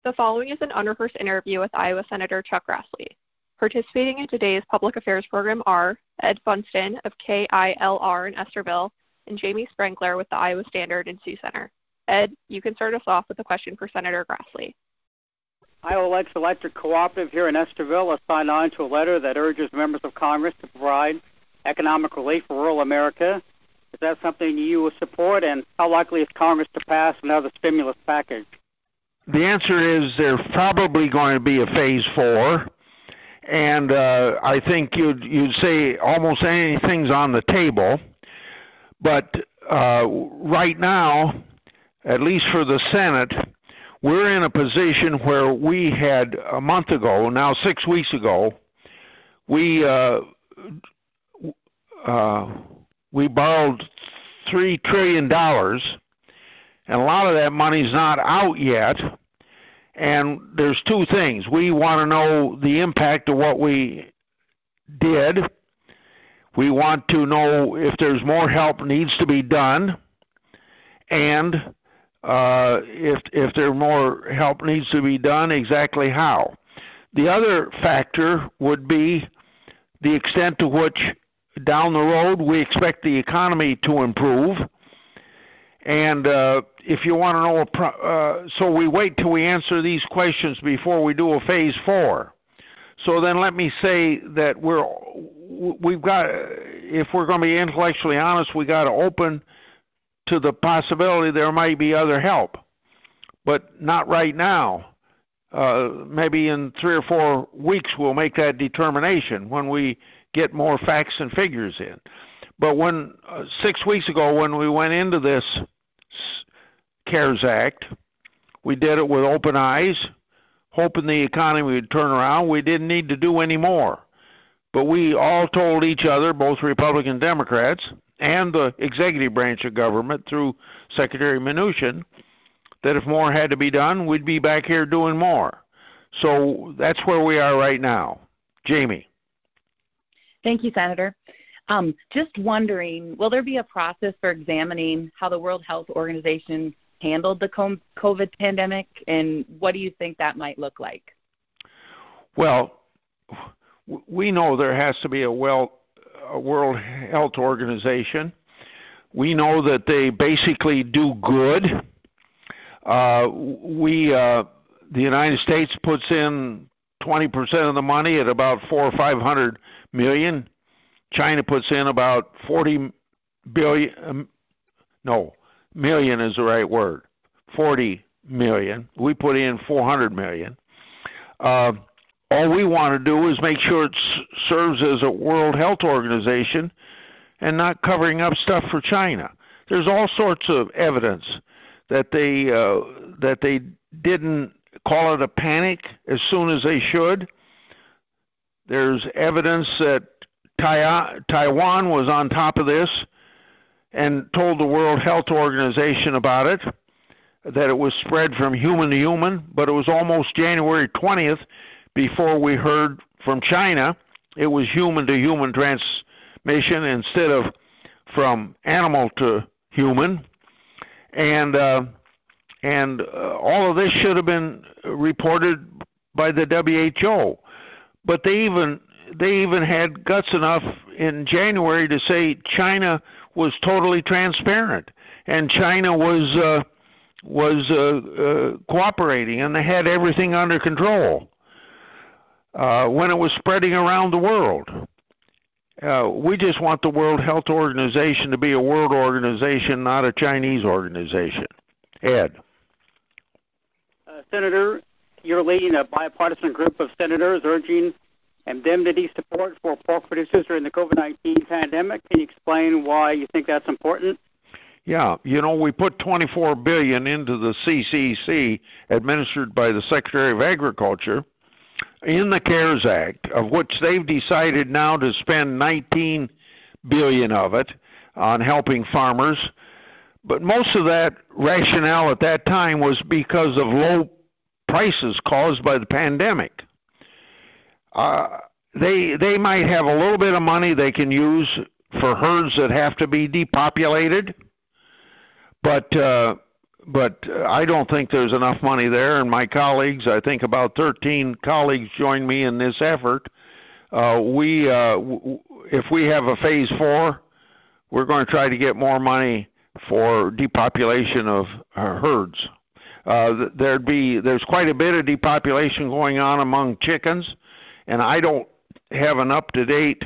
The following is an unrehearsed interview with Iowa Senator Chuck Grassley. Participating in today's public affairs program are Ed Funston of KILR in Estherville and Jamie Sprinkler with the Iowa Standard in Sioux Center. Ed, you can start us off with a question for Senator Grassley. Iowa Lakes Electric Cooperative here in Estherville has signed on to a letter that urges members of Congress to provide economic relief for rural America. Is that something you will support, and how likely is Congress to pass another stimulus package? The answer is there's probably going to be a phase 4, and I think you'd say almost anything's on the table. But right now, at least for the Senate, we're in a position where we had a month ago, now 6 weeks ago, we borrowed $3 trillion, and a lot of that money's not out yet. And there's two things. We want to know the impact of what we did. We want to know if there's more help needs to be done, and if there more help needs to be done, exactly how. The other factor would be the extent to which down the road we expect the economy to improve. And if you want to know, so we wait till we answer these questions before we do a phase 4. So then let me say that we've got, if we're going to be intellectually honest, we got to open to the possibility there might be other help, but not right now. Maybe in 3 or 4 weeks we'll make that determination when we get more facts and figures in. But when 6 weeks ago, when we went into this CARES Act, we did it with open eyes, hoping the economy would turn around. We didn't need to do any more. But we all told each other, both Republican and Democrats, and the executive branch of government through Secretary Mnuchin, that if more had to be done, we'd be back here doing more. So that's where we are right now. Jamie. Thank you, Senator. Just wondering, will there be a process for examining how the World Health Organization handled the COVID pandemic, and what do you think that might look like? Well, we know there has to be a World Health Organization. We know that they basically do good. The United States puts in 20% of the money at about 400 or 500 million. China puts in about 40 billion. Million is the right word. 40 million. We put in 400 million. All we want to do is make sure it serves as a World Health Organization and not covering up stuff for China. There's all sorts of evidence that they didn't call it a panic as soon as they should. There's evidence that Taiwan was on top of this and told the World Health Organization about it, that it was spread from human to human, but it was almost January 20th before we heard from China it was human to human transmission instead of from animal to human. And all of this should have been reported by the WHO. But they even had guts enough in January to say China was totally transparent, and China was cooperating, and they had everything under control when it was spreading around the world. We just want the World Health Organization to be a world organization, not a Chinese organization. Ed. Senator, you're leading a bipartisan group of senators urging indemnity support for pork producers during the COVID-19 pandemic. Can you explain why you think that's important? Yeah, we put $24 billion into the CCC administered by the Secretary of Agriculture in the CARES Act, of which they've decided now to spend $19 billion of it on helping farmers. But most of that rationale at that time was because of low prices caused by the pandemic. They might have a little bit of money they can use for herds that have to be depopulated, but but I don't think there's enough money there. And my colleagues, I think about 13 colleagues joined me in this effort. If we have a phase 4, we're going to try to get more money for depopulation of herds. There's quite a bit of depopulation going on among chickens, and I don't have an up-to-date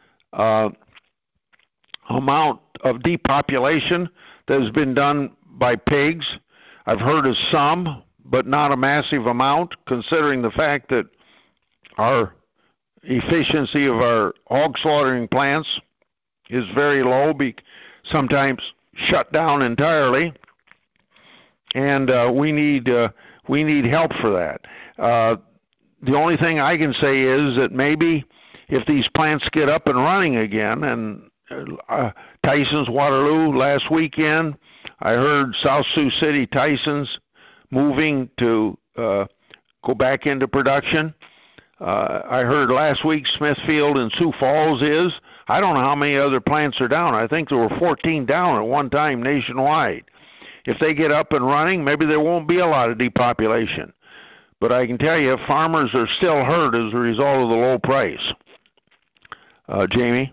amount of depopulation that has been done by pigs. I've heard of some, but not a massive amount, considering the fact that our efficiency of our hog slaughtering plants is very low, sometimes shut down entirely, and we need help for that. The only thing I can say is that maybe if these plants get up and running again, and Tyson's Waterloo last weekend, I heard South Sioux City Tyson's moving to go back into production. I heard last week Smithfield and Sioux Falls is. I don't know how many other plants are down. I think there were 14 down at one time nationwide. If they get up and running, maybe there won't be a lot of depopulation. But I can tell you, farmers are still hurt as a result of the low price. Jamie?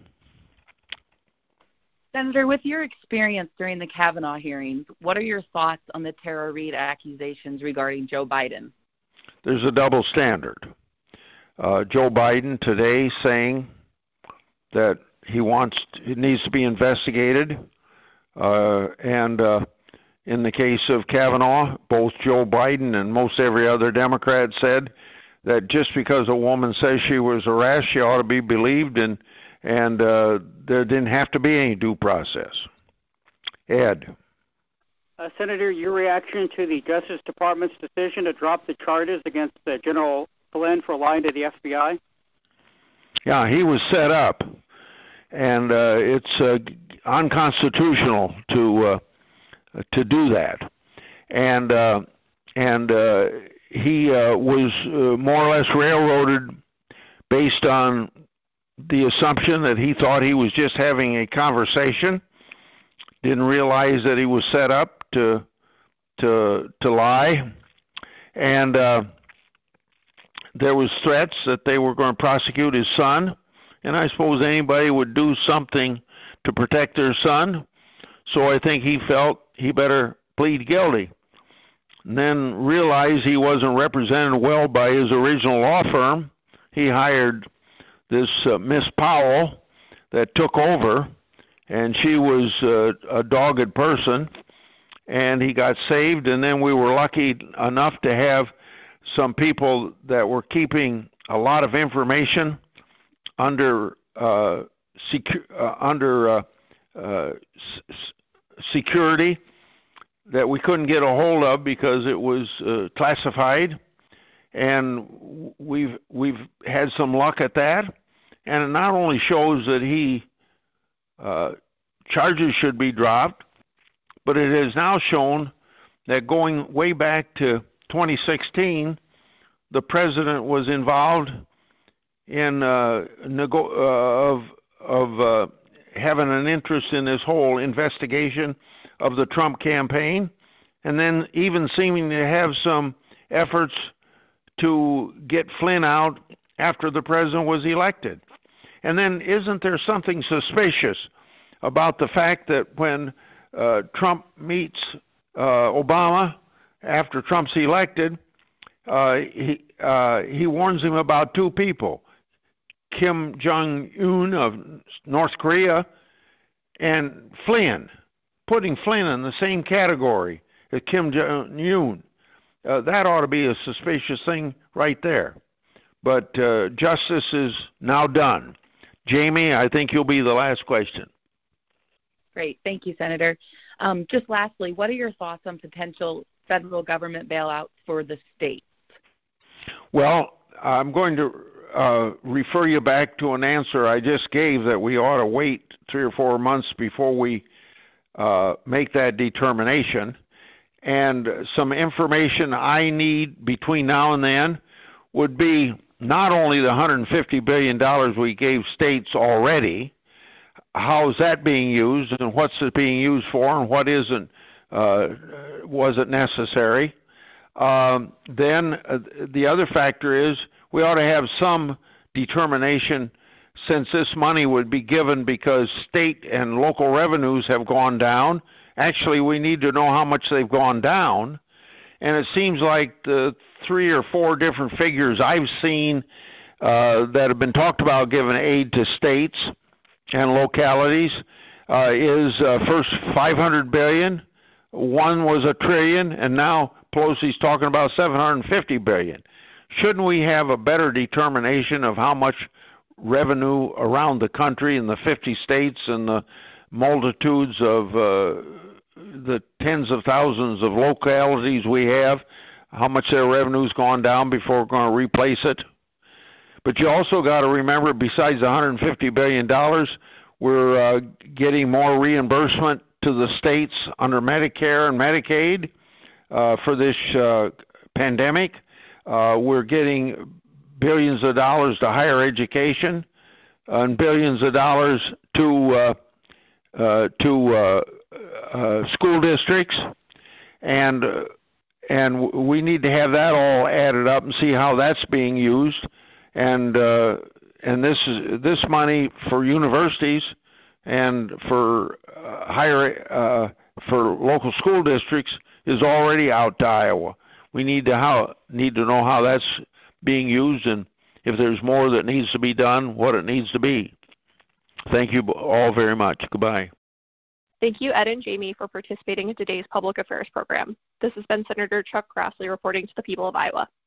Senator, with your experience during the Kavanaugh hearings, what are your thoughts on the Tara Reade accusations regarding Joe Biden? There's a double standard. Joe Biden today saying that it needs to be investigated, and in the case of Kavanaugh, both Joe Biden and most every other Democrat said that just because a woman says she was harassed, she ought to be believed, and there didn't have to be any due process. Ed. Senator, your reaction to the Justice Department's decision to drop the charges against General Flynn for lying to the FBI? Yeah, he was set up, and it's unconstitutional to do that. And he was more or less railroaded based on the assumption that he thought he was just having a conversation, didn't realize that he was set up to lie, and there was threats that they were going to prosecute his son, and I suppose anybody would do something to protect their son, so I think he felt he better plead guilty, and then realized he wasn't represented well by his original law firm. He hired this Miss Powell that took over, and she was a dogged person, and he got saved. And then we were lucky enough to have some people that were keeping a lot of information under security that we couldn't get a hold of because it was classified, and we've had some luck at that. And it not only shows that charges should be dropped, but it has now shown that going way back to 2016, the president was involved in having an interest in this whole investigation of the Trump campaign, and then even seeming to have some efforts to get Flynn out after the president was elected. And then isn't there something suspicious about the fact that when Trump meets Obama after Trump's elected, he warns him about two people, Kim Jong-un of North Korea and Flynn, putting Flynn in the same category as Kim Jong-un. That ought to be a suspicious thing right there. But justice is now done. Jamie, I think you'll be the last question. Great. Thank you, Senator. Just lastly, what are your thoughts on potential federal government bailouts for the states? Well, I'm going to refer you back to an answer I just gave that we ought to wait 3 or 4 months before we make that determination. And some information I need between now and then would be not only the $150 billion we gave states already, how is that being used and what's it being used for and what isn't was it necessary? Then the other factor is we ought to have some determination, since this money would be given because state and local revenues have gone down. Actually, we need to know how much they've gone down. And it seems like the 3 or 4 different figures I've seen that have been talked about giving aid to states and localities is first 500 billion, one was $1 trillion, and now Pelosi's talking about 750 billion. Shouldn't we have a better determination of how much revenue around the country in the 50 states and the multitudes of the tens of thousands of localities we have, how much their revenue's gone down before we're going to replace it? But you also got to remember, besides the $150 billion, we're getting more reimbursement to the states under Medicare and Medicaid for this pandemic. We're getting billions of dollars to higher education and billions of dollars to school districts, and we need to have that all added up and see how that's being used. And this money for universities and for for local school districts is already out to Iowa. We need to know how that's being used, and if there's more that needs to be done, what it needs to be. Thank you all very much. Goodbye. Thank you, Ed and Jamie, for participating in today's Public Affairs program. This has been Senator Chuck Grassley reporting to the people of Iowa.